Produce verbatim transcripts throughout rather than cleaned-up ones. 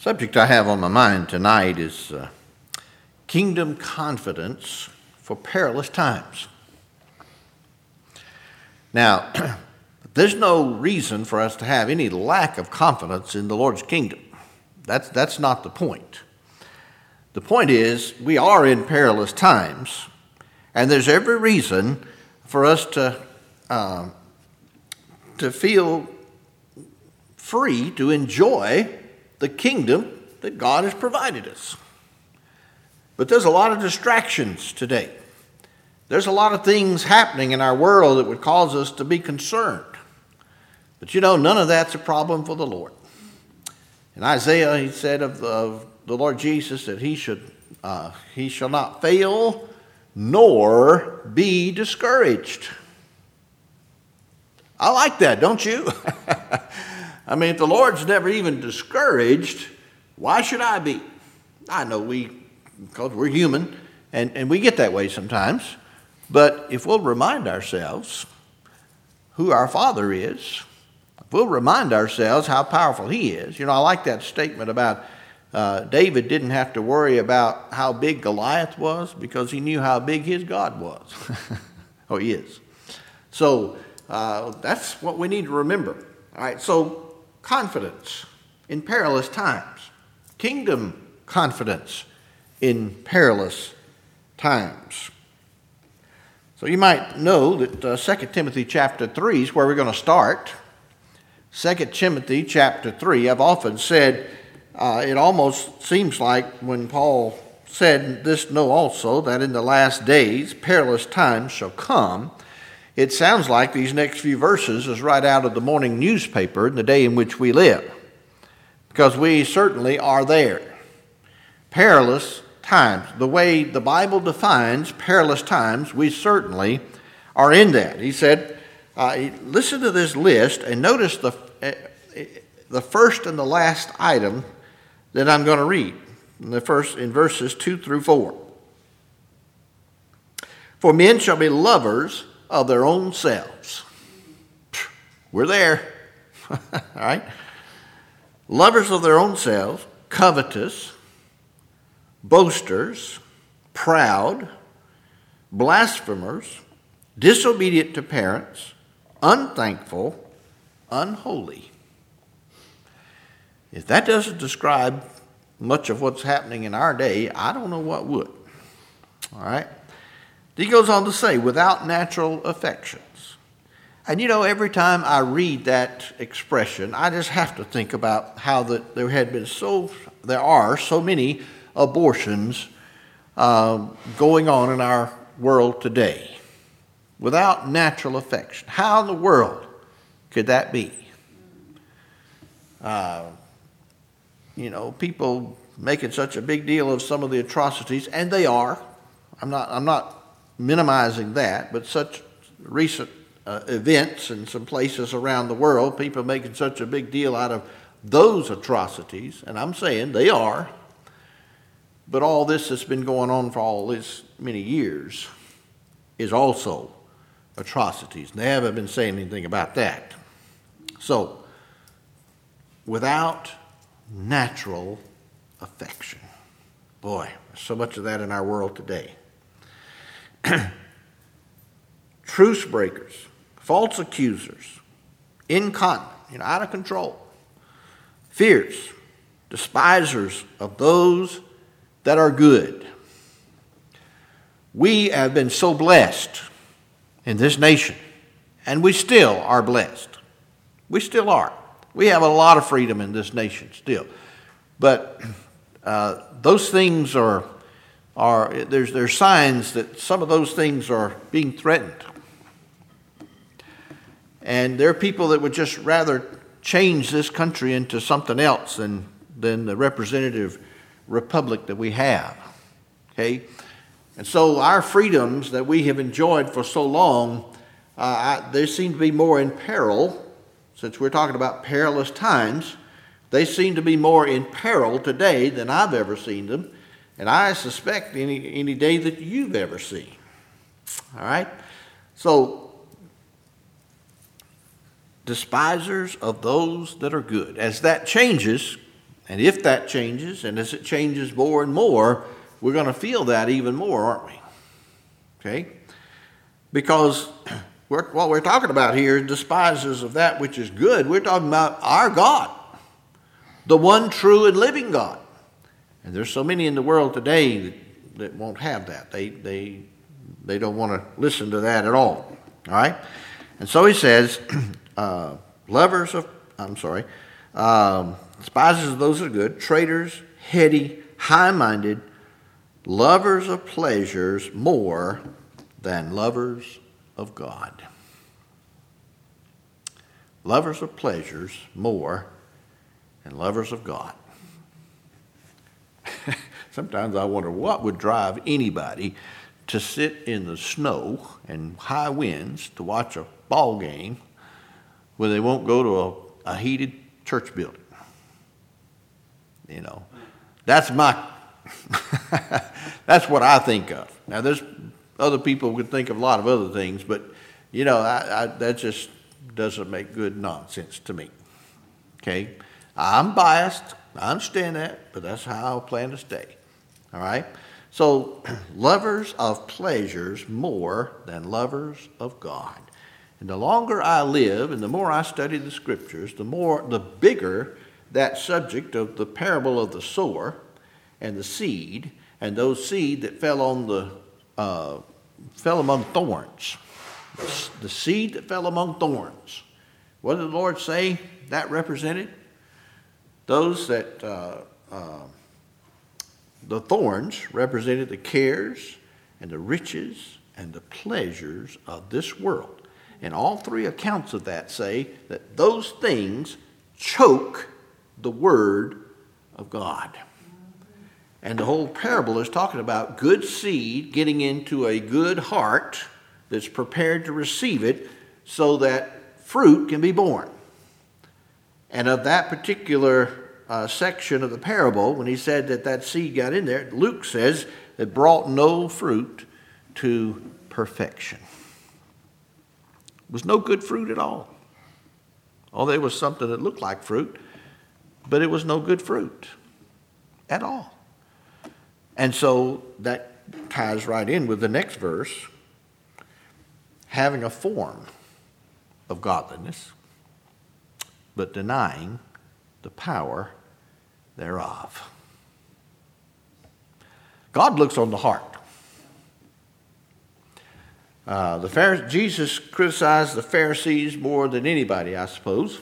Subject I have on my mind tonight is uh, kingdom confidence for perilous times. Now, there's no reason for us to have any lack of confidence in the Lord's kingdom. That's, that's not the point. The point is we are in perilous times, and there's every reason for us to, uh, to feel free to enjoy the kingdom that God has provided us. But there's a lot of distractions today. There's a lot of things happening in our world that would cause us to be concerned. But you know, none of that's a problem for the Lord. In Isaiah, he said of the, of the Lord Jesus that he should uh, he shall not fail nor be discouraged. I like that, don't you? I mean, if the Lord's never even discouraged, why should I be? I know we, because we're human, and, and we get that way sometimes. But if we'll remind ourselves who our Father is, if we'll remind ourselves how powerful He is. You know, I like that statement about uh, David didn't have to worry about how big Goliath was because he knew how big his God was. Oh, he is. So uh, that's what we need to remember. All right, so confidence in perilous times. Kingdom confidence in perilous times. So you might know that uh, Second Timothy chapter three is where we're going to start. Second Timothy chapter three, I've often said uh, it almost seems like when Paul said this, know also that in the last days perilous times shall come. It sounds like these next few verses is right out of the morning newspaper in the day in which we live, because we certainly are there. Perilous times. The way the Bible defines perilous times, we certainly are in that. He said, uh, listen to this list and notice the, uh, the first and the last item that I'm going to read in, the first, in verses two through four. For men shall be lovers of their own selves. We're there. All right. Lovers of their own selves, covetous, boasters, proud, blasphemers, disobedient to parents, unthankful, unholy. If that doesn't describe much of what's happening in our day, I don't know what would. All right. He goes on to say, without natural affections. And you know, every time I read that expression, I just have to think about how that there had been so, there are so many abortions uh, going on in our world today. Without natural affection. How in the world could that be? Uh, you know, people making such a big deal of some of the atrocities, and they are. I'm not, I'm not minimizing that, but such recent uh, events in some places around the world, people making such a big deal out of those atrocities, and I'm saying they are, but all this that's been going on for all this many years is also atrocities. They haven't been saying anything about that. So, without natural affection. Boy, there's so much of that in our world today. Truce breakers, false accusers, incontinent, you know, out of control, fierce, despisers of those that are good. We have been so blessed in this nation, and we still are blessed. We still are. We have a lot of freedom in this nation still. But uh, those things are Are there's there's signs that some of those things are being threatened. And there are people that would just rather change this country into something else than, than the representative republic that we have. Okay? And so our freedoms that we have enjoyed for so long, uh, I, they seem to be more in peril, since we're talking about perilous times. They seem to be more in peril today than I've ever seen them. And I suspect any, any day that you've ever seen. All right? So, despisers of those that are good. As that changes, And if that changes, and as it changes more and more, we're going to feel that even more, aren't we? Okay? Because we're, what we're talking about here is despisers of that which is good. We're talking about our God, the one true and living God. And there's so many in the world today that, that won't have that. They, they, they don't want to listen to that at all. All right? And so he says, uh, lovers of, I'm sorry, um, despisers of those that are good, traitors, heady, high-minded, lovers of pleasures more than lovers of God. Lovers of pleasures more than lovers of God. Sometimes I wonder what would drive anybody to sit in the snow and high winds to watch a ball game where they won't go to a, a heated church building. You know, that's my, that's what I think of. Now, there's other people could think of a lot of other things, but, you know, I, I, that just doesn't make good nonsense to me. Okay? I'm biased. I understand that, but that's how I plan to stay. All right? So, lovers of pleasures more than lovers of God. And the longer I live and the more I study the scriptures, the more, the bigger that subject of the parable of the sower and the seed, and those seed that fell on the, uh, fell among thorns. The seed that fell among thorns. What did the Lord say that represented? Those that, uh, uh, the thorns represented the cares and the riches and the pleasures of this world. And all three accounts of that say that those things choke the word of God. And the whole parable is talking about good seed getting into a good heart that's prepared to receive it so that fruit can be born. And of that particular uh, section of the parable, when he said that that seed got in there, Luke says it brought no fruit to perfection. It was no good fruit at all. Oh, there was something that looked like fruit, but it was no good fruit at all. And so that ties right in with the next verse, having a form of godliness, but denying the power thereof. God looks on the heart. Uh, the Pharisees, Jesus criticized the Pharisees more than anybody, I suppose.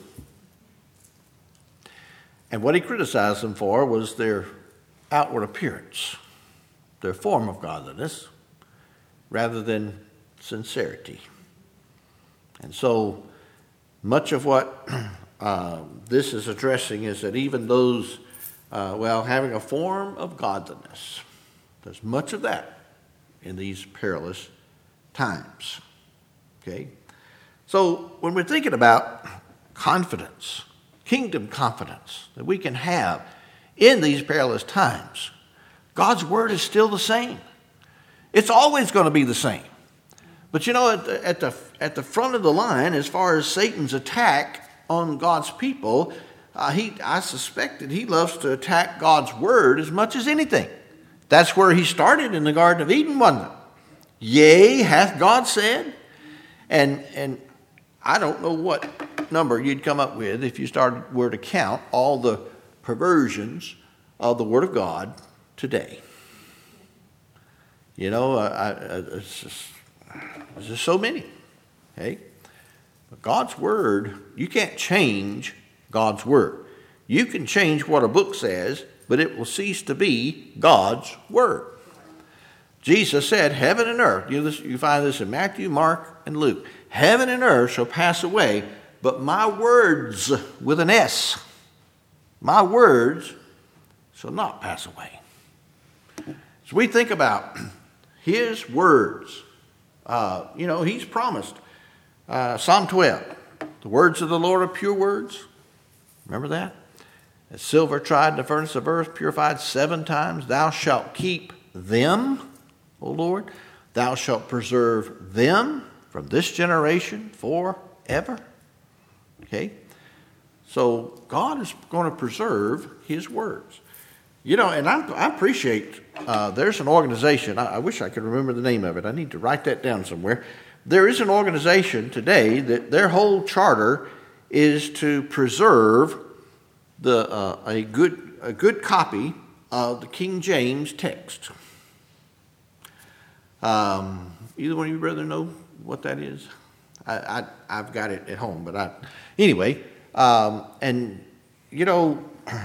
And what he criticized them for was their outward appearance, their form of godliness, rather than sincerity. And so much of what uh, this is addressing is that even those, uh, well, having a form of godliness, there's much of that in these perilous times. Okay? So when we're thinking about confidence, kingdom confidence that we can have in these perilous times, God's word is still the same. It's always going to be the same. But you know, at the, at the, at the front of the line, as far as Satan's attack on God's people, uh, he, I suspect that he loves to attack God's word as much as anything. That's where he started in the Garden of Eden, wasn't it? Yea, hath God said? And, and I don't know what number you'd come up with if you started were to count all the perversions of the Word of God today. You know, I, I, it's just, there's just so many. Okay? But God's Word, you can't change God's Word. You can change what a book says, but it will cease to be God's Word. Jesus said, heaven and earth, you, know this, you find this in Matthew, Mark, and Luke. Heaven and earth shall pass away, but my words, with an S, my words shall not pass away. So we think about his words. Uh, you know, he's promised. Uh, Psalm twelve, the words of the Lord are pure words. Remember that? As silver tried in the furnace of earth, purified seven times, thou shalt keep them, O Lord, thou shalt preserve them from this generation forever. Okay? So God is going to preserve his words. You know, and I'm, I appreciate, uh, there's an organization, I, I wish I could remember the name of it. I need to write that down somewhere. There is an organization today that their whole charter is to preserve the uh, a good a good copy of the King James text. Um, either one of you brother know what that is? I, I I've got it at home, but I anyway. Um, and you know,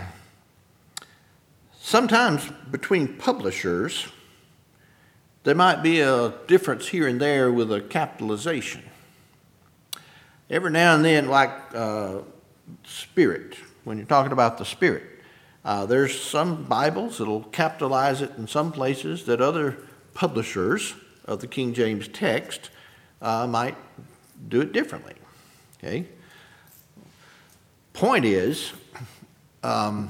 sometimes between publishers, there might be a difference here and there with a capitalization. Every now and then, like uh, Spirit, when you're talking about the Spirit, uh, there's some Bibles that'll capitalize it in some places that other publishers of the King James text uh, might do it differently. Okay. Point is, um,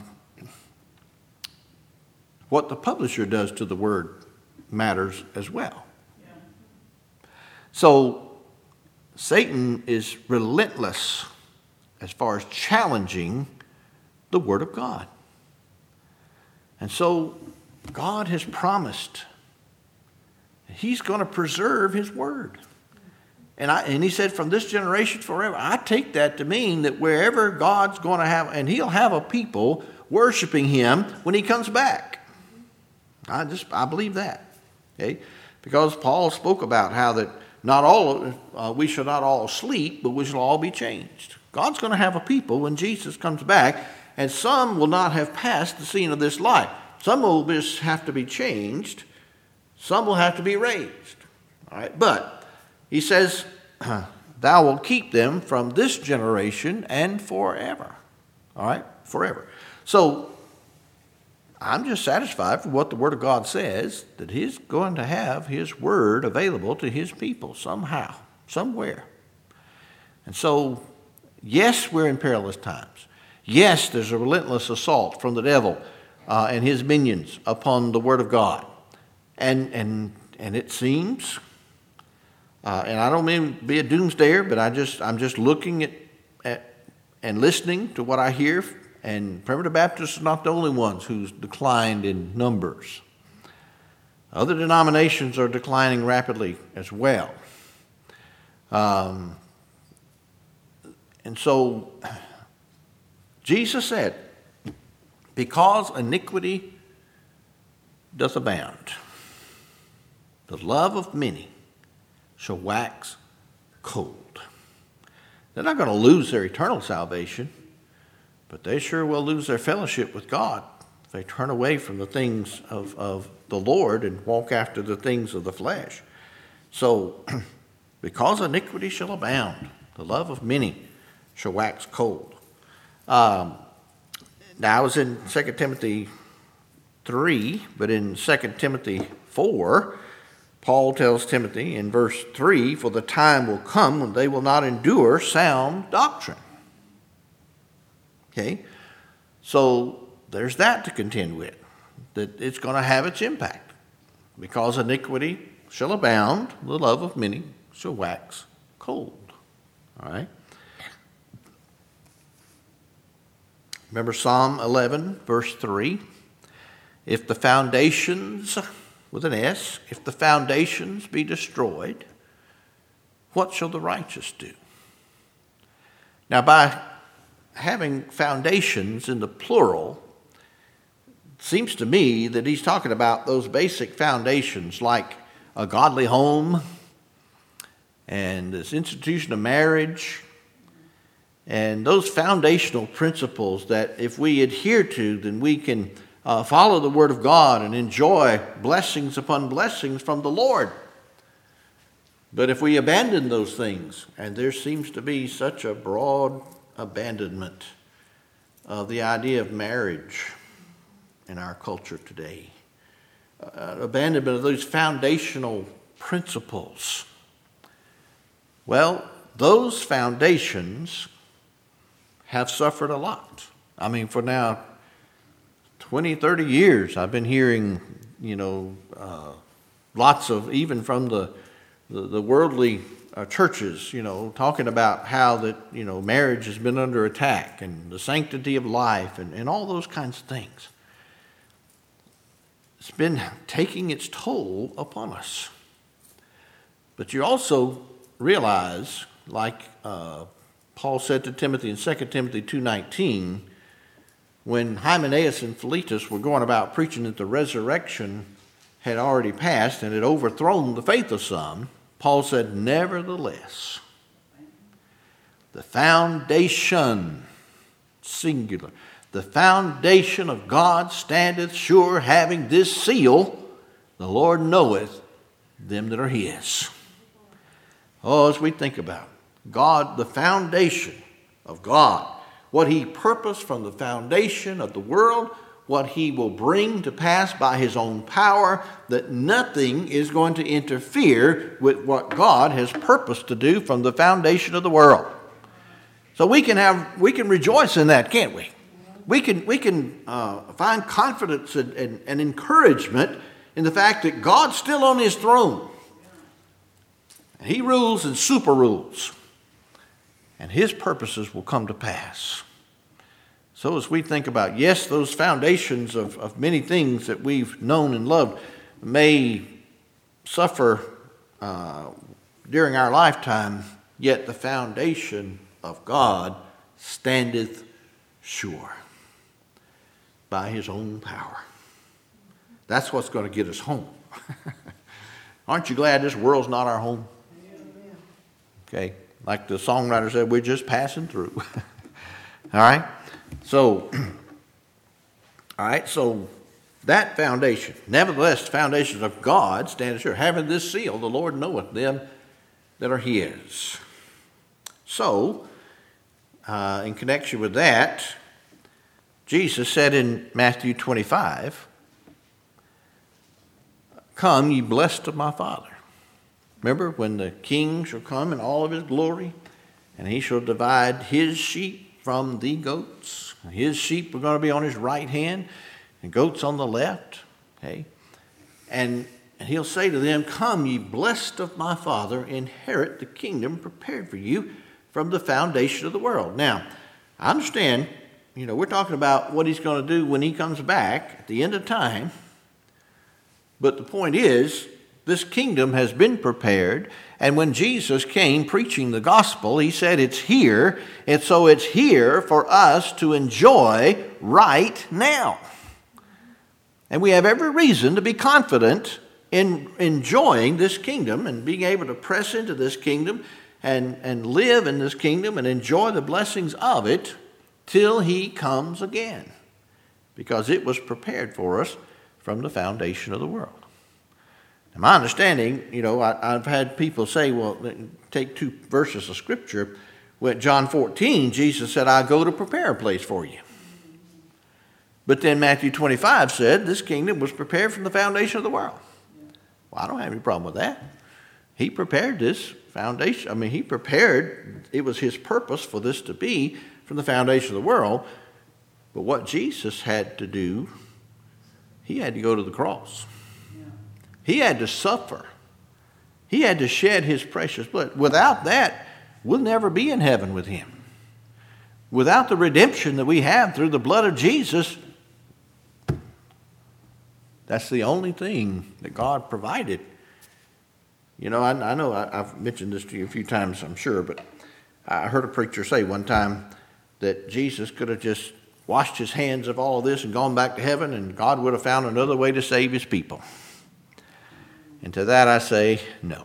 what the publisher does to the word matters as well. Yeah. So Satan is relentless as far as challenging the Word of God. And so God has promised he's going to preserve his Word. And, I, and he said, from this generation forever. I take that to mean that wherever God's going to have, and he'll have a people worshiping him when he comes back. I just, I believe that. Okay? Because Paul spoke about how that not all, uh, we shall not all sleep, but we shall all be changed. God's going to have a people when Jesus comes back, and some will not have passed the scene of this life. Some will just have to be changed. Some will have to be raised. All right, but he says, thou wilt keep them from this generation and forever. All right, forever. So I'm just satisfied with what the Word of God says, that he's going to have his Word available to his people somehow, somewhere. And so, yes, we're in perilous times. Yes, there's a relentless assault from the devil uh, and his minions upon the Word of God. And and and it seems, uh, and I don't mean to be a doomsdayer, but I just I'm just looking at, at and listening to what I hear. And Primitive Baptists are not the only ones who's declined in numbers. Other denominations are declining rapidly as well. Um, and so Jesus said, because iniquity doth abound, the love of many shall wax cold. They're not going to lose their eternal salvation, but they sure will lose their fellowship with God if they turn away from the things of, of the Lord and walk after the things of the flesh. So, because iniquity shall abound, the love of many shall wax cold. Um, now, I was in Second Timothy three, but in Second Timothy four, Paul tells Timothy in verse three, for the time will come when they will not endure sound doctrine. Okay, so there's that to contend with, that it's going to have its impact. Because iniquity shall abound, the love of many shall wax cold. All right. Remember Psalm eleven, verse three. If the foundations, with an S, if the foundations be destroyed, what shall the righteous do? Now, by having foundations in the plural, seems to me that he's talking about those basic foundations like a godly home and this institution of marriage and those foundational principles that if we adhere to, then we can uh, follow the Word of God and enjoy blessings upon blessings from the Lord. But if we abandon those things, and there seems to be such a broad abandonment of the idea of marriage in our culture today, uh, abandonment of those foundational principles. Well, those foundations have suffered a lot. I mean, for now twenty, thirty years, I've been hearing, you know, uh, lots of, even from the, the, the worldly uh, churches, you know, talking about how that, you know, marriage has been under attack and the sanctity of life and, and all those kinds of things. It's been taking its toll upon us. But you also realize, like uh, Paul said to Timothy in Second Timothy two nineteen, when Hymenaeus and Philetus were going about preaching that the resurrection had already passed and had overthrown the faith of some, Paul said, nevertheless, the foundation, singular, the foundation of God standeth sure, having this seal, the Lord knoweth them that are his. Oh, as we think about God, the foundation of God, what he purposed from the foundation of the world, what he will bring to pass by his own power, that nothing is going to interfere with what God has purposed to do from the foundation of the world. So we can have, we can rejoice in that, can't we? We can, we can uh, find confidence and, and, and encouragement in the fact that God's still on his throne. He rules and super rules. And his purposes will come to pass. So as we think about, yes, those foundations of, of many things that we've known and loved may suffer uh, during our lifetime, yet the foundation of God standeth sure by his own power. That's what's going to get us home. Aren't you glad this world's not our home? Okay, like the songwriter said, we're just passing through. All right? So, all right, so that foundation, nevertheless, the foundations of God stand sure. Having this seal, the Lord knoweth them that are his. So, uh, in connection with that, Jesus said in Matthew twenty-five, come, ye blessed of my Father. Remember, when the king shall come in all of his glory, and he shall divide his sheep from the goats. His sheep are going to be on his right hand, and goats on the left. Okay? And, and he'll say to them, come, ye blessed of my Father, inherit the kingdom prepared for you from the foundation of the world. Now, I understand, you know, we're talking about what he's going to do when he comes back at the end of time. But the point is, this kingdom has been prepared, and when Jesus came preaching the gospel, he said it's here, and so it's here for us to enjoy right now. And we have every reason to be confident in enjoying this kingdom and being able to press into this kingdom and, and live in this kingdom and enjoy the blessings of it till he comes again, because it was prepared for us from the foundation of the world. My understanding, you know, I, I've had people say, well, take two verses of Scripture. With John fourteen, Jesus said, I go to prepare a place for you. But then Matthew twenty-five said, this kingdom was prepared from the foundation of the world. Well, I don't have any problem with that. He prepared this foundation. I mean, he prepared, it was his purpose for this to be from the foundation of the world. But what Jesus had to do, he had to go to the cross. He had to suffer. He had to shed his precious blood. Without that, we'll never be in heaven with him. Without the redemption that we have through the blood of Jesus, that's the only thing that God provided. You know, I, I know I, I've mentioned this to you a few times, I'm sure, but I heard a preacher say one time that Jesus could have just washed his hands of all of this and gone back to heaven, and God would have found another way to save his people. And to that I say, no.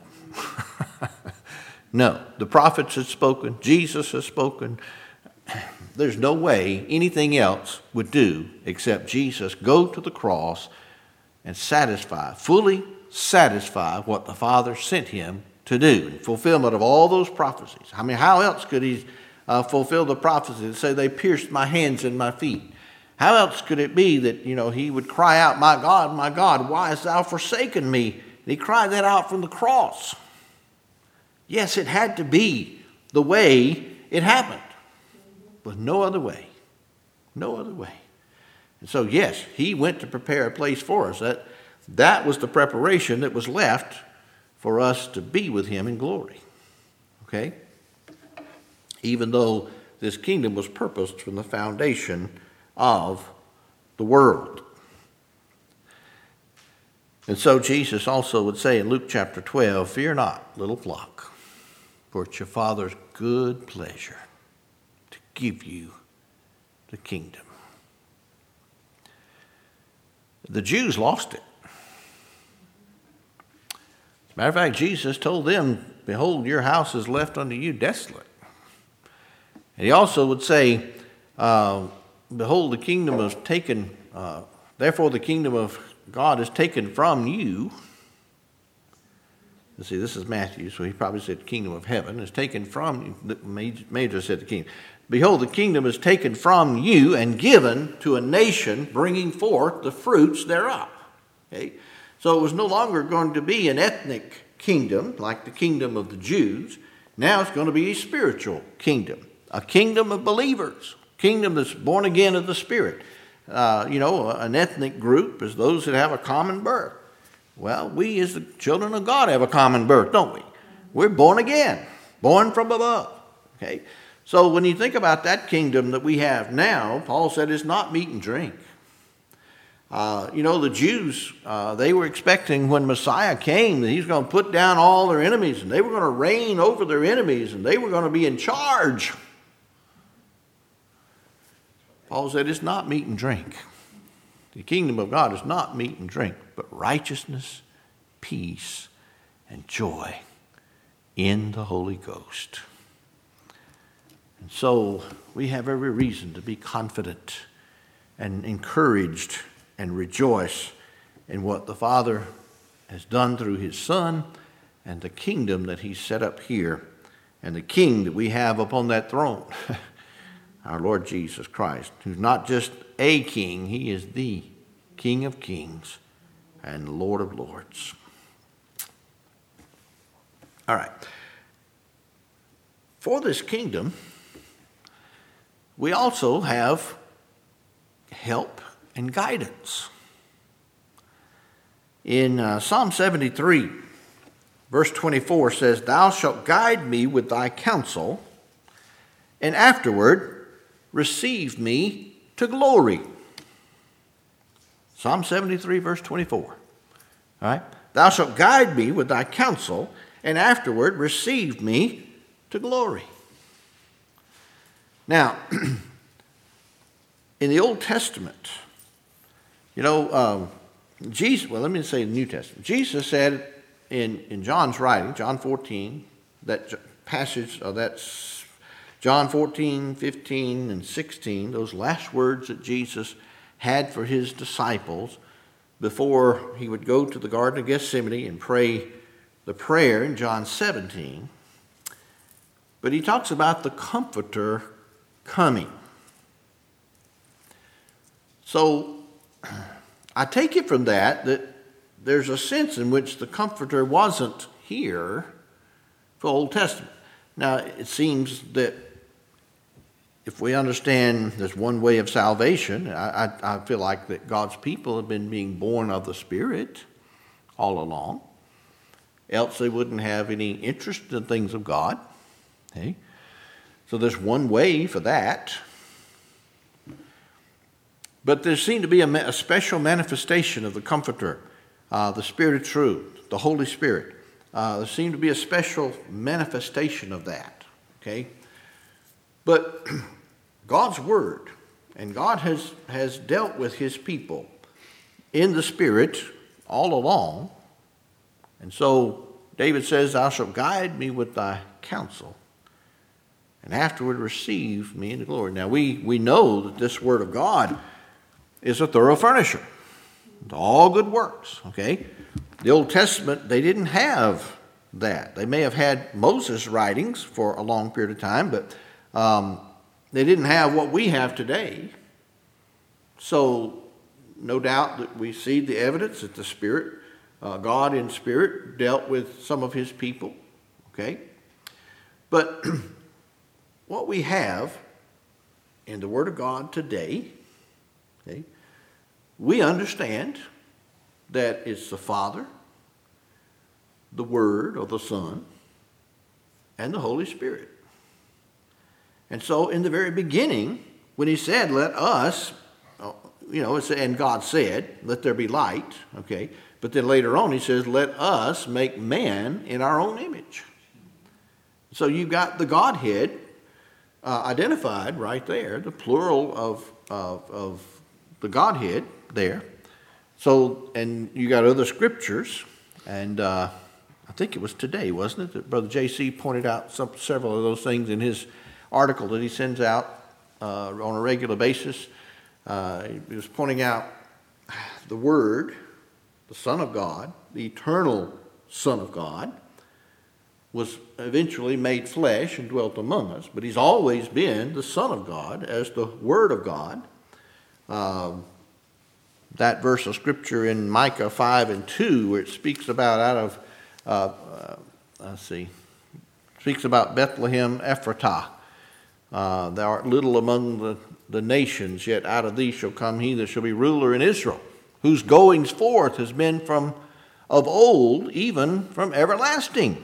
No. The prophets have spoken. Jesus has spoken. There's no way anything else would do except Jesus go to the cross and satisfy, fully satisfy what the Father sent him to do. In fulfillment of all those prophecies. I mean, how else could he uh, fulfill the prophecy and say, they pierced my hands and my feet? How else could it be that, you know, he would cry out, my God, my God, why hast thou forsaken me? And he cried that out from the cross. Yes, it had to be the way it happened. But no other way. No other way. And so, yes, he went to prepare a place for us. That, that was the preparation that was left for us to be with him in glory. okay? Even though this kingdom was purposed from the foundation of the world. And so Jesus also would say in Luke chapter twelve, "Fear not, little flock, for it's your Father's good pleasure to give you the kingdom." The Jews lost it. As a matter of fact, Jesus told them, "Behold, your house is left unto you desolate." And he also would say, uh, "Behold, the kingdom is taken, uh, therefore the kingdom of God is taken from you." You see, this is Matthew, so he probably said kingdom of heaven is taken from you. The Major said the kingdom. "Behold, the kingdom is taken from you and given to a nation bringing forth the fruits thereof." Okay? So it was no longer going to be an ethnic kingdom like the kingdom of the Jews. Now it's going to be a spiritual kingdom, a kingdom of believers, kingdom that's born again of the Spirit. Uh, you know, an ethnic group is those that have a common birth. Well, we as the children of God have a common birth, don't we? We're born again, born from above. Okay, so when you think about that kingdom that we have now, Paul said it's not meat and drink. Uh, you know, the Jews, uh, they were expecting when Messiah came that he's going to put down all their enemies and they were going to reign over their enemies and they were going to be in charge. Paul said it's not meat and drink. The kingdom of God is not meat and drink, but righteousness, peace, and joy in the Holy Ghost. And so we have every reason to be confident and encouraged and rejoice in what the Father has done through his Son and the kingdom that he set up here and the King that we have upon that throne, our Lord Jesus Christ, who's not just a king, he is the King of kings and Lord of lords. All right. For this kingdom, we also have help and guidance. In uh, Psalm seventy-three, verse twenty-four says, "Thou shalt guide me with thy counsel, and afterward receive me to glory." Psalm seventy-three, verse twenty-four. All right? "Thou shalt guide me with thy counsel, and afterward receive me to glory." Now, in the Old Testament, you know, um, Jesus, well, let me say the New Testament. Jesus said in, in John's writing, John fourteen, that passage of that John fourteen, fifteen, and sixteen, those last words that Jesus had for his disciples before he would go to the Garden of Gethsemane and pray the prayer in John seventeen. But he talks about the Comforter coming. So I take it from that that there's a sense in which the Comforter wasn't here for Old Testament. Now, it seems that if we understand there's one way of salvation, I, I, I feel like that God's people have been being born of the Spirit all along. Else they wouldn't have any interest in the things of God. Okay? So there's one way for that. But there seemed to be a, a special manifestation of the Comforter, uh, the Spirit of truth, the Holy Spirit. Uh, there seemed to be a special manifestation of that. Okay? But God's Word, and God has, has dealt with his people in the Spirit all along. And so David says, "Thou shalt guide me with thy counsel, and afterward receive me into glory." Now we, we know that this Word of God is a thorough furnisher to all good works. Okay? The Old Testament, they didn't have that. They may have had Moses' writings for a long period of time, but um, they didn't have what we have today. So no doubt that we see the evidence that the Spirit, uh, God in Spirit, dealt with some of his people. Okay? But what we have in the Word of God today, okay, we understand that it's the Father, the Word, or the Son, and the Holy Spirit. And so in the very beginning, when he said, let us, you know, and God said, let there be light, okay? But then later on he says, let us make man in our own image. So you've got the Godhead uh, identified right there, the plural of, of, of the Godhead there. So, and you got other scriptures, and uh, I think it was today, wasn't it, that Brother J C pointed out some, several of those things in his article that he sends out uh, on a regular basis. Uh, he was pointing out the Word, the Son of God, the eternal Son of God, was eventually made flesh and dwelt among us, but he's always been the Son of God as the Word of God. Um, that verse of Scripture in Micah five and two, where it speaks about out of, uh, uh, let's see, speaks about Bethlehem Ephratah. Uh, thou art little among the, the nations, yet out of thee shall come he that shall be ruler in Israel, whose goings forth has been from of old, even from everlasting.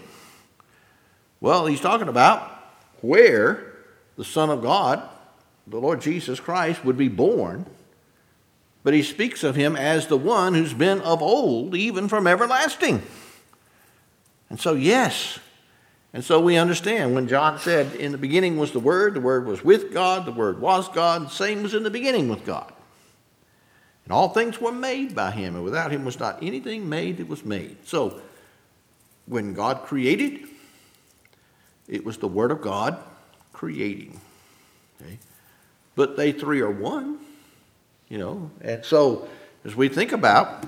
Well, he's talking about where the Son of God, the Lord Jesus Christ, would be born. But he speaks of him as the one who's been of old, even from everlasting. And so, yes. And so we understand when John said, in the beginning was the Word, the Word was with God, the Word was God, the same was in the beginning with God. And all things were made by him, and without him was not anything made that was made. So, when God created, it was the Word of God creating. Okay? But they three are one, you know. And so, as we think about,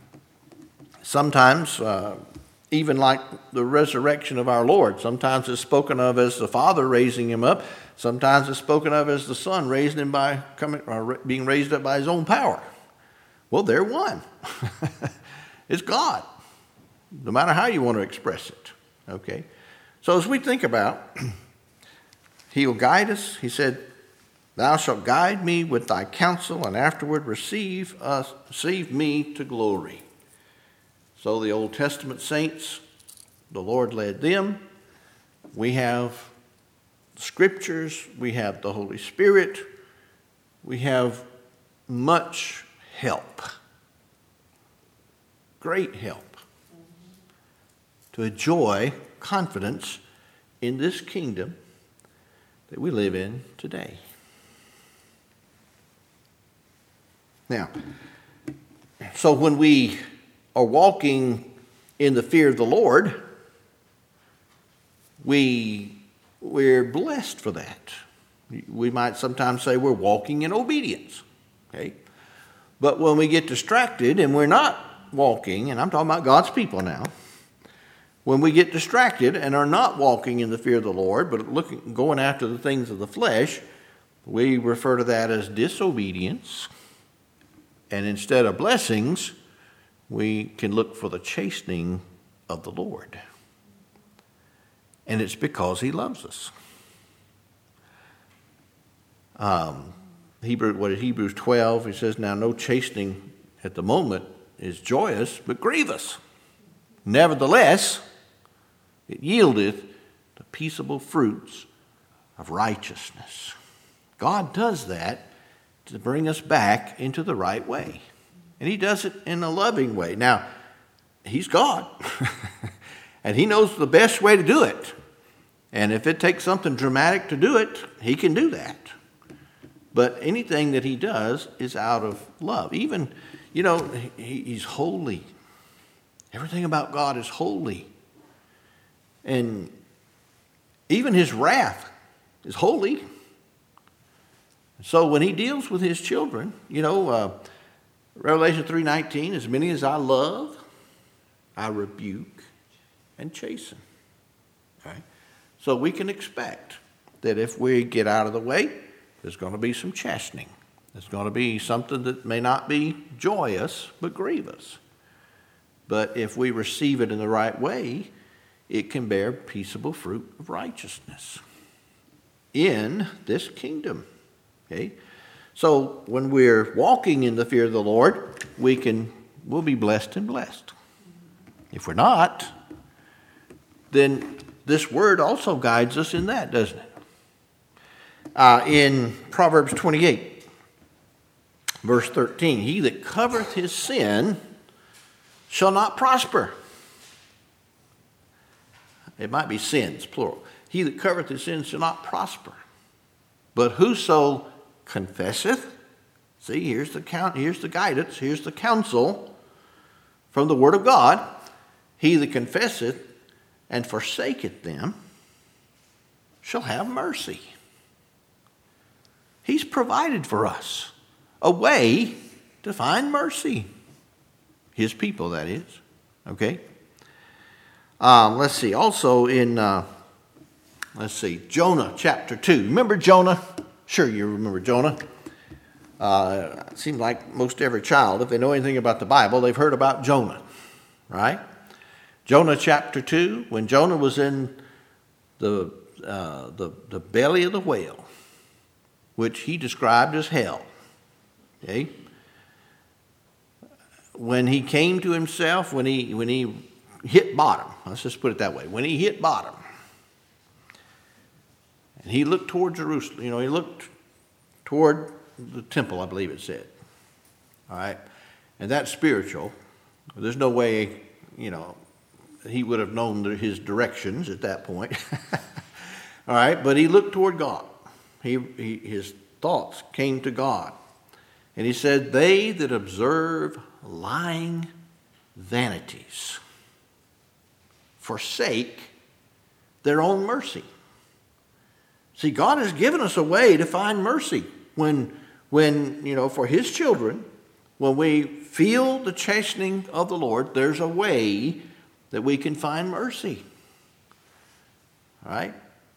sometimes, uh, even like the resurrection of our Lord, sometimes it's spoken of as the Father raising him up. Sometimes it's spoken of as the Son raising him by coming, or being raised up by his own power. Well, they're one. It's God, no matter how you want to express it. Okay. So as we think about, he will guide us. He said, thou shalt guide me with thy counsel, and afterward receive us, receive me to glory. So the Old Testament saints, the Lord led them. We have scriptures. We have the Holy Spirit. We have much help. Great help to enjoy confidence in this kingdom that we live in today. Now, so when we are walking in the fear of the Lord, we, we're blessed for that. We might sometimes say we're walking in obedience. Okay? But when we get distracted and we're not walking, and I'm talking about God's people now, when we get distracted and are not walking in the fear of the Lord, but looking, going after the things of the flesh, we refer to that as disobedience. And instead of blessings, we can look for the chastening of the Lord. And it's because he loves us. Um, Hebrew, what is Hebrews twelve? He says, now no chastening at the moment is joyous, but grievous. Nevertheless, it yieldeth the peaceable fruits of righteousness. God does that to bring us back into the right way. And he does it in a loving way. Now, he's God. And he knows the best way to do it. And if it takes something dramatic to do it, he can do that. But anything that he does is out of love. Even, you know, he, he's holy. Everything about God is holy. And even his wrath is holy. So when he deals with his children, you know, uh, Revelation three nineteen, as many as I love, I rebuke and chasten. All right? So we can expect that if we get out of the way, there's going to be some chastening. There's going to be something that may not be joyous, but grievous. But if we receive it in the right way, it can bear peaceable fruit of righteousness in this kingdom. Okay? So when we're walking in the fear of the Lord, we can, we'll be blessed and blessed. If we're not, then this word also guides us in that, doesn't it? Uh, in Proverbs twenty-eight, verse thirteen, he that covereth his sin shall not prosper. It might be sins, plural. He that covereth his sin shall not prosper. But whoso confesseth, see, here's the count, here's the guidance, here's the counsel from the word of God. He that confesseth and forsaketh them shall have mercy. He's provided for us a way to find mercy. His people, that is. Okay? Um, let's see. Also in, uh, let's see, Jonah chapter two. Remember Jonah? Sure you remember Jonah. Uh, it seems like most every child, if they know anything about the Bible, they've heard about Jonah. Right? Jonah chapter two, when Jonah was in the, uh, the, the belly of the whale, which he described as hell. Okay? When he came to himself, when he when he hit bottom, let's just put it that way. When he hit bottom, and he looked toward Jerusalem, you know, he looked toward the temple, I believe it said. All right? And that's spiritual. There's no way, you know, he would have known his directions at that point. All right? But he looked toward God. He, he, his thoughts came to God. And he said, they that observe lying vanities forsake their own mercy. See, God has given us a way to find mercy. When, when, you know, for his children, when we feel the chastening of the Lord, there's a way that we can find mercy. All right?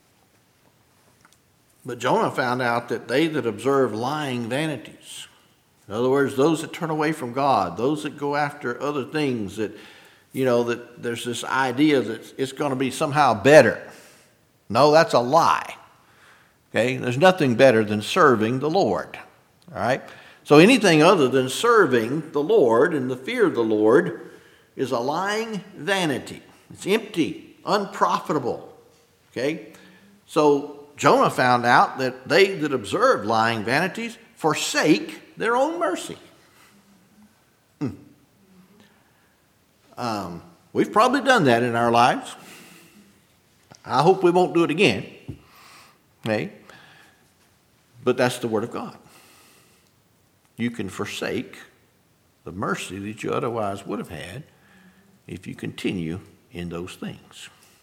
But Jonah found out that they that observe lying vanities, in other words, those that turn away from God, those that go after other things, that, you know, that there's this idea that it's going to be somehow better. No, that's a lie. Okay? There's nothing better than serving the Lord. All right? So anything other than serving the Lord and the fear of the Lord is a lying vanity. It's empty, unprofitable. Okay? So Jonah found out that they that observe lying vanities forsake their own mercy. Hmm. Um, we've probably done that in our lives. I hope we won't do it again. Okay? But that's the Word of God. You can forsake the mercy that you otherwise would have had if you continue in those things.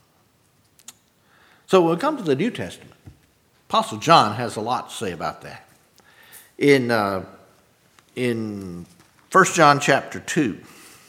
So when we come to the New Testament, Apostle John has a lot to say about that. In, uh, in First John chapter two,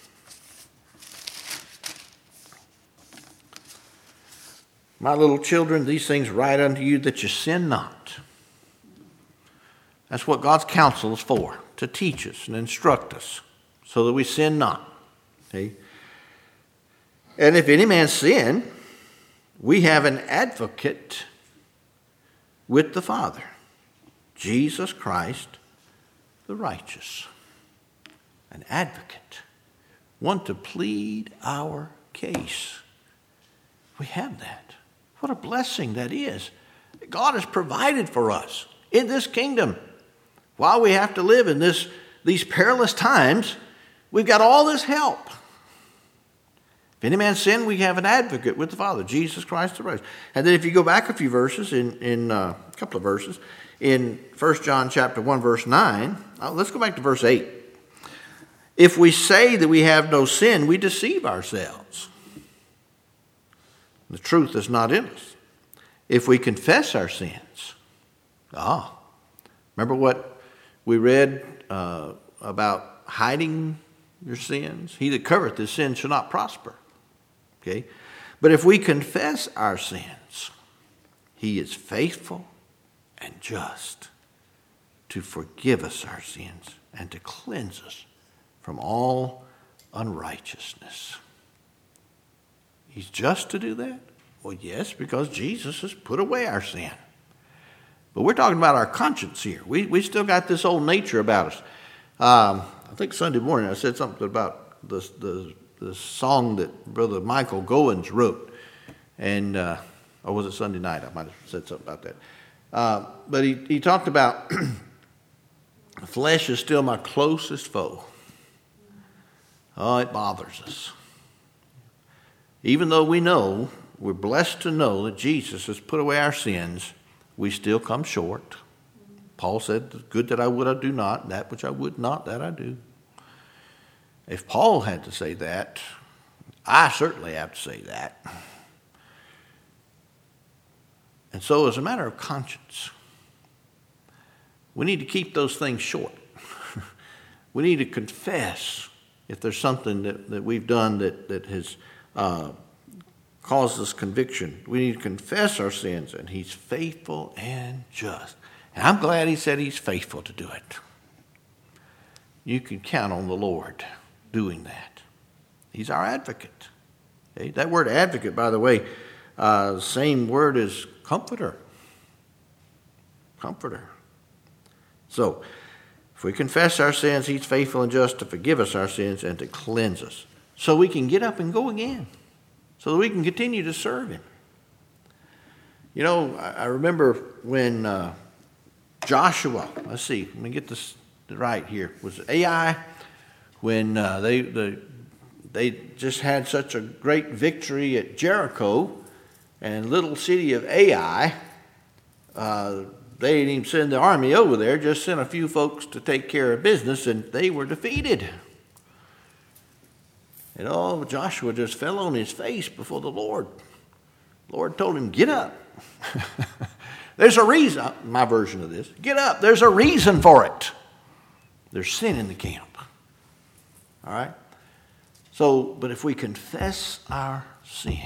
my little children, these things write unto you that you sin not. That's what God's counsel is for, to teach us and instruct us so that we sin not. Okay? And if any man sin, we have an advocate with the Father, Jesus Christ the righteous. An advocate, one to plead our case. We have that. What a blessing that is. God has provided for us in this kingdom. While we have to live in this, these perilous times, we've got all this help. If any man sin, we have an advocate with the Father, Jesus Christ the righteous. And then if you go back a few verses, in, in uh, a couple of verses, in First John chapter one, verse nine, uh, let's go back to verse eight. If we say that we have no sin, we deceive ourselves. The truth is not in us. If we confess our sins, ah, remember what we read uh, about hiding your sins? He that covereth his sin shall not prosper. Okay? But if we confess our sins, he is faithful and just to forgive us our sins and to cleanse us from all unrighteousness. He's just to do that? Well, yes, because Jesus has put away our sin. But we're talking about our conscience here. We we still got this old nature about us. Um, I think Sunday morning I said something about the, the, the song that Brother Michael Goins wrote. And, uh, or was it Sunday night? I might have said something about that. Uh, but he, he talked about flesh is still my closest foe. Oh, it bothers us. Even though we know, we're blessed to know that Jesus has put away our sins, we still come short. Paul said, the good that I would I do not, that which I would not, that I do. If Paul had to say that, I certainly have to say that. And so as a matter of conscience, we need to keep those things short. We need to confess if there's something that, that we've done that, that has uh, caused us conviction. We need to confess our sins, and he's faithful and just. And I'm glad he said he's faithful to do it. You can count on the Lord doing that. He's our advocate. Okay? That word advocate, by the way, uh, same word as comforter. Comforter. So, if we confess our sins, he's faithful and just to forgive us our sins and to cleanse us. So we can get up and go again. So that we can continue to serve him. You know, I, I remember when uh, Joshua, let's see, let me get this right here. Was it Ai? When uh, they, the, they just had such a great victory at Jericho and little city of Ai, uh, they didn't even send the army over there, just sent a few folks to take care of business, and they were defeated. And oh, Joshua just fell on his face before the Lord. The Lord told him, get up. There's a reason, my version of this, get up. There's a reason for it. There's sin in the camp. All right? So, but if we confess our sin,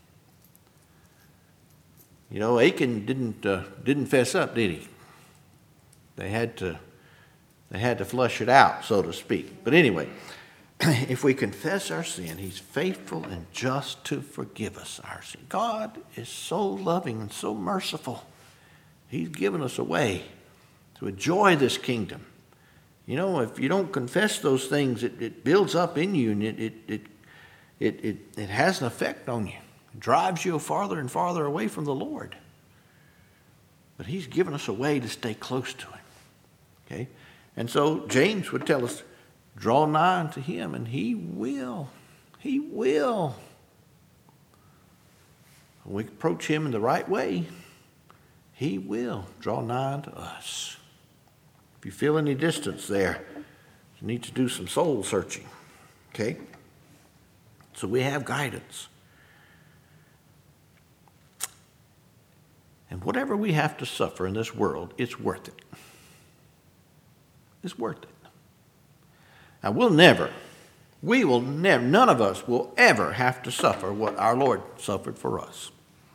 you know, Achan didn't uh, didn't fess up, did he? They had to they had to flush it out, so to speak. But anyway, if we confess our sin, he's faithful and just to forgive us our sin. God is so loving and so merciful. He's given us a way to enjoy this kingdom. You know, if you don't confess those things, it, it builds up in you, and it it, it it it it has an effect on you. It drives you farther and farther away from the Lord. But he's given us a way to stay close to him. Okay? And so James would tell us, draw nigh unto him, and he will. He will. When we approach him in the right way, he will draw nigh unto us. If you feel any distance there, you need to do some soul searching. Okay? So we have guidance. And whatever we have to suffer in this world, it's worth it. It's worth it. Now, we'll never, we will never, none of us will ever have to suffer what our Lord suffered for us.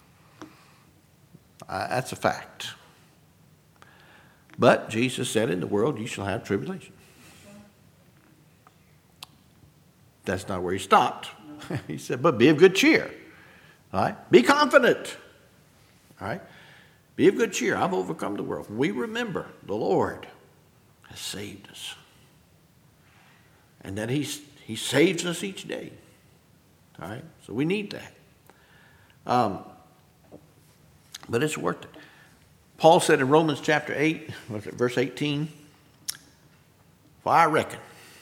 Uh, that's a fact. But Jesus said, in the world you shall have tribulation. That's not where he stopped. He said, but be of good cheer. All right? Be confident. All right? Be of good cheer. I've overcome the world. We remember the Lord has saved us. And that he's, he saves us each day. All right? So we need that. Um, but it's worth it. Paul said in Romans chapter eight, was it verse eighteen? For I reckon.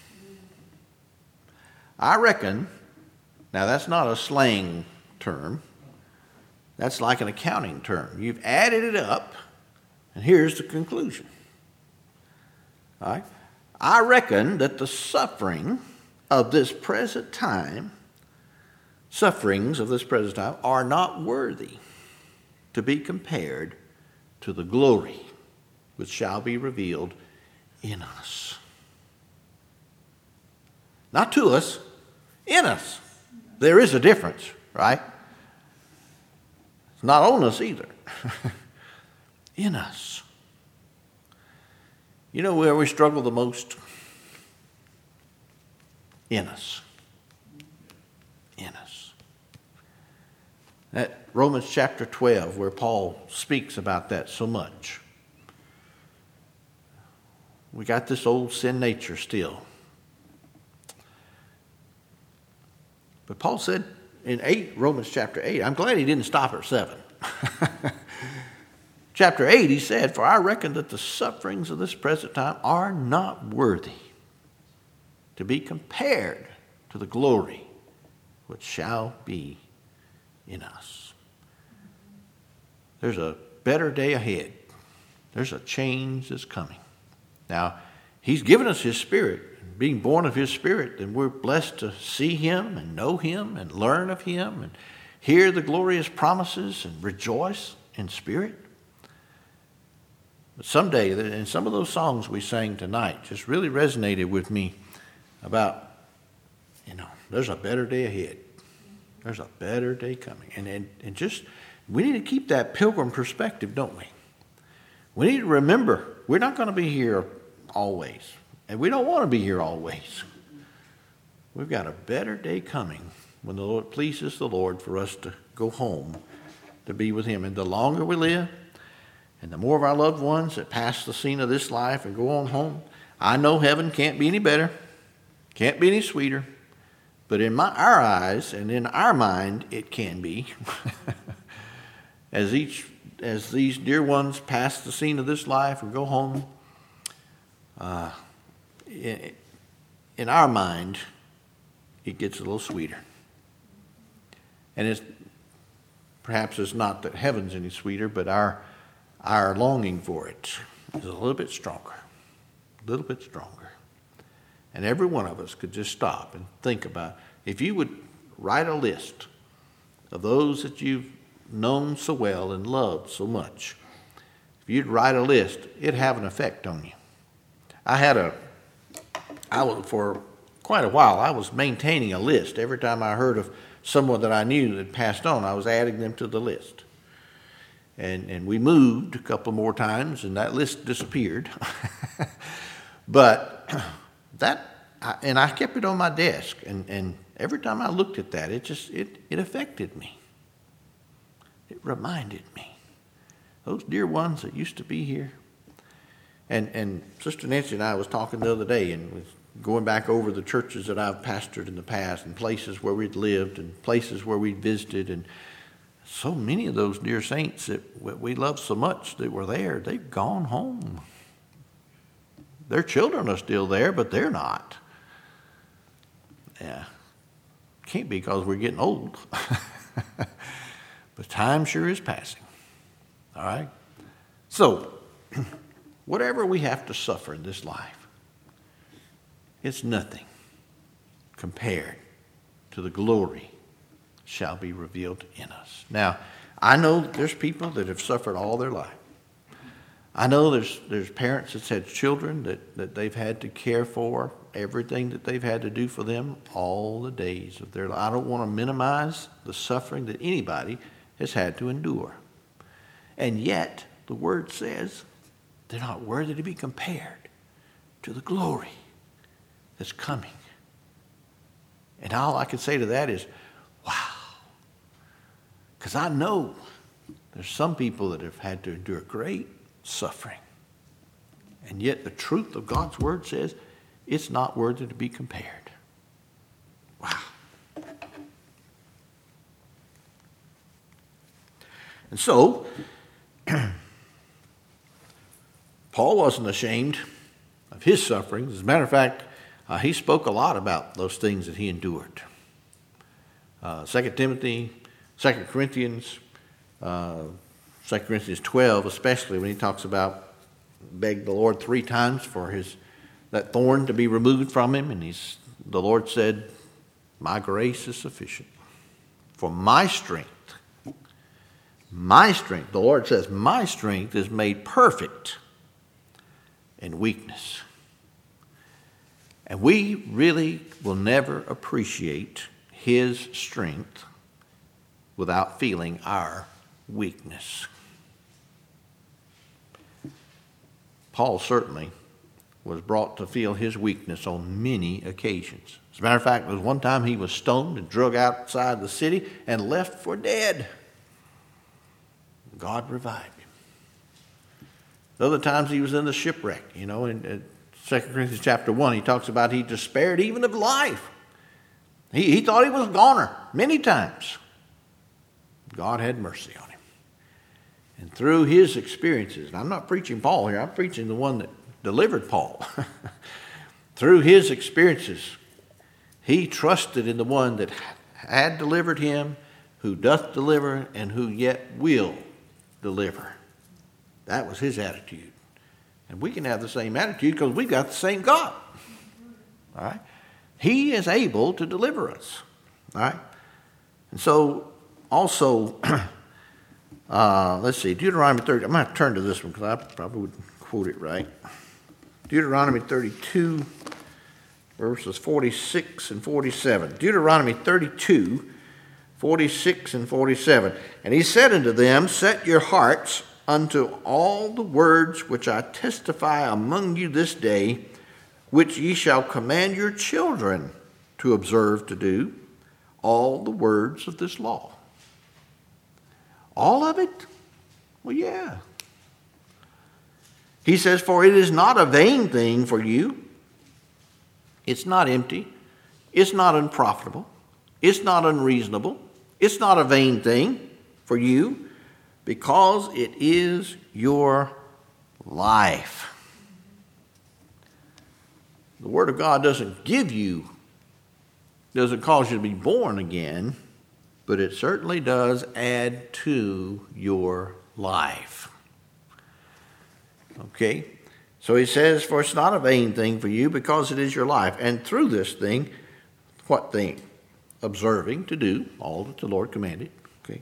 I reckon, now that's not a slang term. That's like an accounting term. You've added it up, and here's the conclusion. All right? I reckon that the suffering of this present time, sufferings of this present time, are not worthy to be compared to the glory which shall be revealed in us. Not to us, in us. There is a difference, right? It's not on us either. In us. You know where we struggle the most? In us. In us. That Romans chapter twelve, where Paul speaks about that so much. We got this old sin nature still. But Paul said, in eight, Romans chapter eight, I'm glad he didn't stop at seven. Chapter eight, he said, "For I reckon that the sufferings of this present time are not worthy to be compared to the glory which shall be in us." There's a better day ahead. There's a change that's coming. Now, he's given us his Spirit. Being born of his Spirit, then we're blessed to see him and know him and learn of him and hear the glorious promises and rejoice in spirit. But someday, and some of those songs we sang tonight just really resonated with me about, you know, there's a better day ahead. There's a better day coming. And, and, and just, we need to keep that pilgrim perspective, don't we? We need to remember, we're not going to be here always. And we don't want to be here always. We've got a better day coming when the Lord pleases the Lord for us to go home to be with him. And the longer we live, and the more of our loved ones that pass the scene of this life and go on home, I know heaven can't be any better, can't be any sweeter. But in my, our eyes and in our mind, it can be. as each, as these dear ones pass the scene of this life and go home, uh, in, in our mind, it gets a little sweeter. And it's perhaps it's not that heaven's any sweeter, but our our longing for it is a little bit stronger, a little bit stronger. And every one of us could just stop and think about, if you would write a list of those that you've known so well and loved so much, if you'd write a list, it'd have an effect on you. I had a, I was, for quite a while, I was maintaining a list. Every time I heard of someone that I knew that had passed on, I was adding them to the list. And and we moved a couple more times, and that list disappeared. But that, I, and I kept it on my desk, and, and every time I looked at that, it just, it, it affected me. It reminded me. Those dear ones that used to be here. And and Sister Nancy and I was talking the other day, and was going back over the churches that I've pastored in the past, and places where we'd lived, and places where we'd visited, and so many of those dear saints that we love so much that were there, they've gone home. Their children are still there, but they're not. Yeah. Can't be because we're getting old. But time sure is passing. All right? So, whatever we have to suffer in this life, it's nothing compared to the glory shall be revealed in us. Now, I know that there's people that have suffered all their life. I know there's there's parents that's had children that, that they've had to care for, everything that they've had to do for them all the days of their life. I don't want to minimize the suffering that anybody has had to endure. And yet, the Word says they're not worthy to be compared to the glory that's coming. And all I can say to that is, wow. Because I know there's some people that have had to endure great suffering. And yet the truth of God's Word says it's not worthy to be compared. Wow. And so, Paul wasn't ashamed of his sufferings. As a matter of fact, uh, he spoke a lot about those things that he endured. Uh, Second Timothy, Second Corinthians, uh, Second Corinthians twelve, especially when he talks about begged the Lord three times for his that thorn to be removed from him, and he's the Lord said, "My grace is sufficient, for my strength, my strength." The Lord says, "My strength is made perfect in weakness." And we really will never appreciate His strength without feeling our weakness. Paul certainly was brought to feel his weakness on many occasions. As a matter of fact, there was one time he was stoned and dragged outside the city and left for dead. God revived him. Other times he was in the shipwreck. You know, in, in Second Corinthians chapter one, he talks about he despaired even of life. He, he thought he was a goner many times. God had mercy on him. And through his experiences, and I'm not preaching Paul here, I'm preaching the one that delivered Paul. Through his experiences, he trusted in the one that had delivered him, who doth deliver, and who yet will deliver. That was his attitude. And we can have the same attitude because we've got the same God. All right? He is able to deliver us. All right? And so, also, uh, let's see, Deuteronomy thirty. I'm going to turn to this one because I probably wouldn't quote it right. Deuteronomy thirty-two, verses forty-six and forty-seven. Deuteronomy thirty-two, forty-six and forty-seven. And he said unto them, set your hearts unto all the words which I testify among you this day, which ye shall command your children to observe to do, all the words of this law. All of it? Well, yeah. He says, for it is not a vain thing for you. It's not empty. It's not unprofitable. It's not unreasonable. It's not a vain thing for you, because it is your life. The Word of God doesn't give you, doesn't cause you to be born again, but it certainly does add to your life. Okay? So he says, for it's not a vain thing for you, because it is your life. And through this thing, what thing? Observing to do all that the Lord commanded. Okay?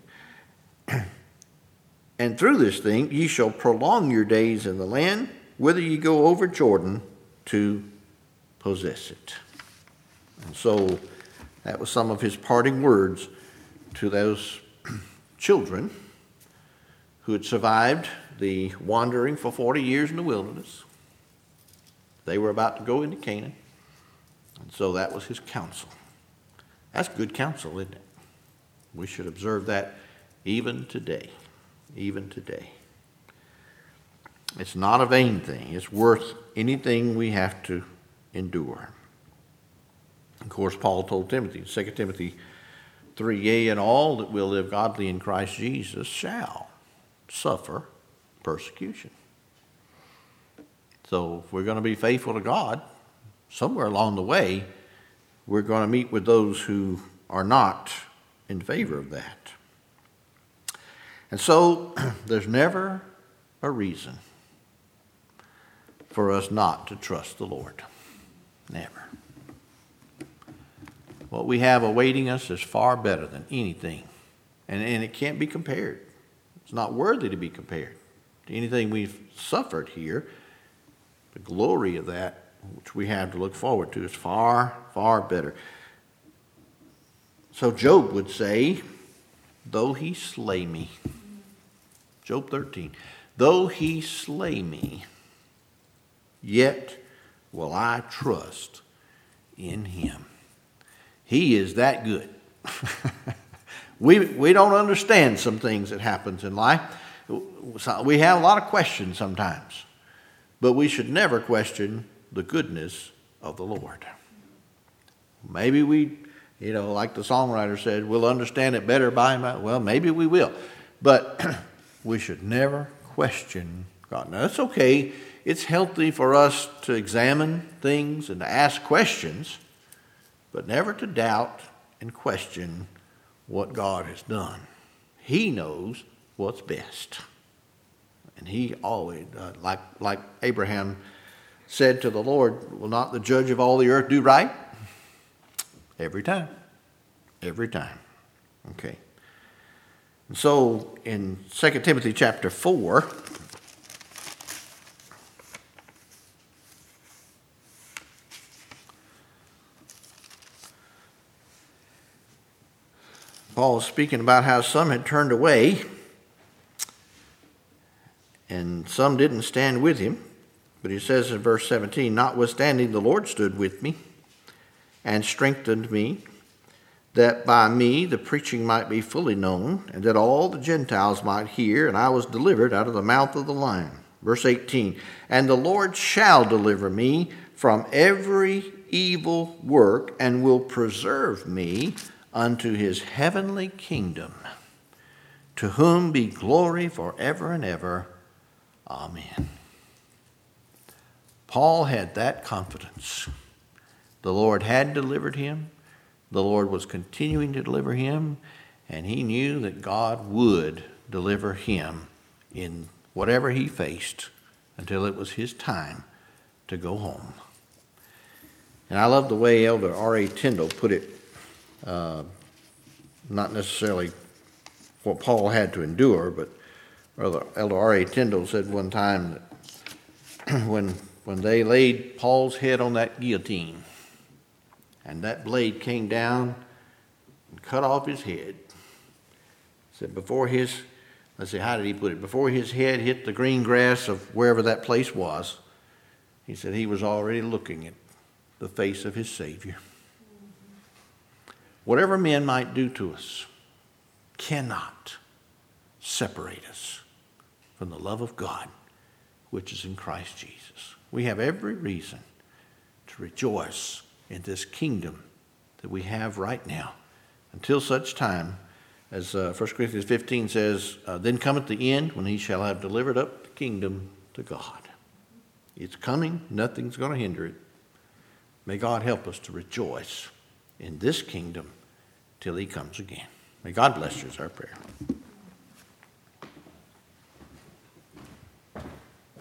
And through this thing ye shall prolong your days in the land, whither ye go over Jordan to possess it. And so that was some of his parting words to those children who had survived the wandering for forty years in the wilderness. They were about to go into Canaan. And so that was his counsel. That's good counsel, isn't it? We should observe that even today. Even today. It's not a vain thing. It's worth anything we have to endure. Of course, Paul told Timothy, Second Timothy three, yea, and all that will live godly in Christ Jesus shall suffer persecution. So if we're going to be faithful to God, somewhere along the way, we're going to meet with those who are not in favor of that. And so there's never a reason for us not to trust the Lord. Never. What we have awaiting us is far better than anything. And, and it can't be compared. It's not worthy to be compared to anything we've suffered here. The glory of that, which we have to look forward to, is far, far better. So Job would say, though he slay me, Job thirteen, though he slay me, yet will I trust in him. He is that good. we, we don't understand some things that happens in life. We have a lot of questions sometimes. But we should never question the goodness of the Lord. Maybe we, you know, like the songwriter said, we'll understand it better by and by. Well, maybe we will. But we should never question God. Now, that's okay. It's healthy for us to examine things and to ask questions, but never to doubt and question what God has done. He knows what's best. And he always, uh, like, like Abraham said to the Lord, will not the judge of all the earth do right? Every time. Every time. Okay. And so in Second Timothy chapter four, Paul is speaking about how some had turned away and some didn't stand with him. But he says in verse seventeen, notwithstanding the Lord stood with me and strengthened me, that by me the preaching might be fully known, and that all the Gentiles might hear, and I was delivered out of the mouth of the lion. Verse eighteen, and the Lord shall deliver me from every evil work and will preserve me unto his heavenly kingdom, to whom be glory forever and ever. Amen. Paul had that confidence. The Lord had delivered him. The Lord was continuing to deliver him, and he knew that God would deliver him in whatever he faced until it was his time to go home. And I love the way Elder R A Tyndall put it, uh, not necessarily what Paul had to endure, but Elder R A Tyndall said one time that when, when they laid Paul's head on that guillotine, and that blade came down and cut off his head, said before his, let's see, how did he put it? Before his head hit the green grass of wherever that place was, he said he was already looking at the face of his Savior. Whatever men might do to us cannot separate us from the love of God, which is in Christ Jesus. We have every reason to rejoice in this kingdom that we have right now, until such time as uh, First Corinthians fifteen says, uh, then cometh the end, when he shall have delivered up the kingdom to God. It's coming. Nothing's going to hinder it. May God help us to rejoice in this kingdom till he comes again. May God bless you is our prayer.